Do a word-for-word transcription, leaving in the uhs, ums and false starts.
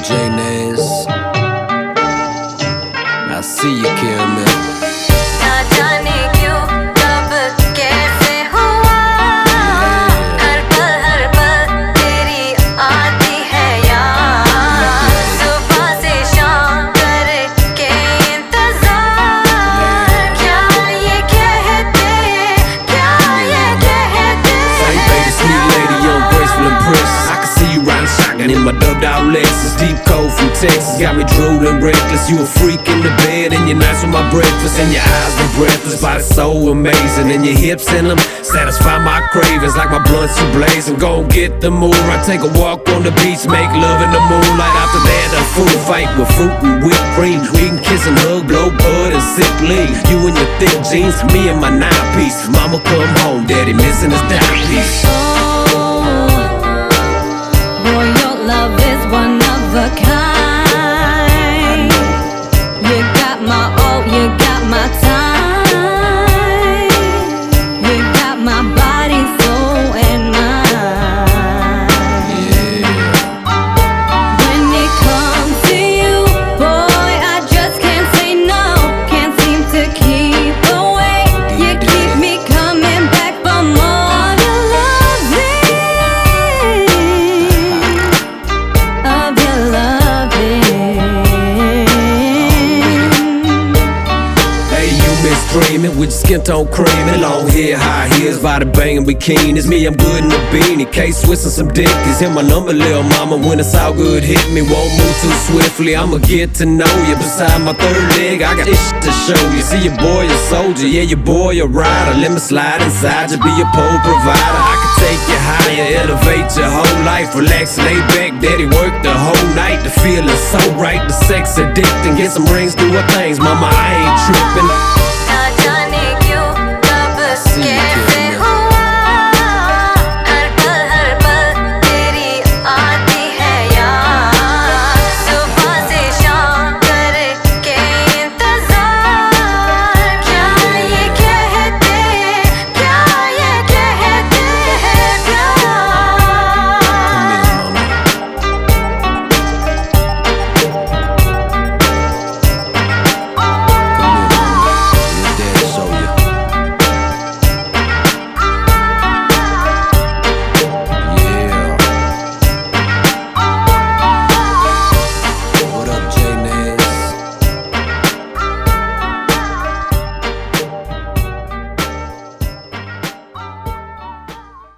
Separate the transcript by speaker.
Speaker 1: J Nance. I see you, Kim.
Speaker 2: ना जाने क्यों कब कैसे हुआ हर पल हर पल तेरी आती है याद सुबह से शाम करके इंतजार क्या ये कहते क्या ये कहते
Speaker 1: Say, baby, sweet lady, young, graceful and precious. I can see you riding shotgun in my dubbed out Lexus. Deep cold from Texas, got me drooling reckless. You a freak in the bed and you're nice with my breakfast. And your eyes are breathless, body so amazing. And your hips in them satisfy my cravings like my blunts you blazing. Go get the move, I take a walk on the beach, make love in the moonlight. After that, a food fight with fruit and whipped cream. We can kiss and hug, blow bud and sip lean. You and your thick jeans, me and my nine piece. Mama come home, daddy missing his dime piece.
Speaker 2: Boy, your love is one of a kind. You got my all, you got my time. You got my body, soul, and mind. When it comes to you, boy, I just can't say no. Can't seem to keep away. You keep me coming back for more. Your loving, of your loving.
Speaker 1: Hey, you miss dreaming with your skin tone creaming, long hair, high heels, body banging bikinis. Me, I'm good in the beanie, case Swiss some dickies. Hit my number, little mama, when it's all good, hit me. Won't move too swiftly, I'ma get to know you. Beside my third leg, I got this shit to show you. See your boy a soldier, yeah, your boy a rider. Let me slide inside you, be your pole provider. I can take you higher, elevate your whole life. Relax, lay back, daddy work the whole night. The feeling so right, the sex addicting. Get some rings, do her things, mama, I ain't tripping.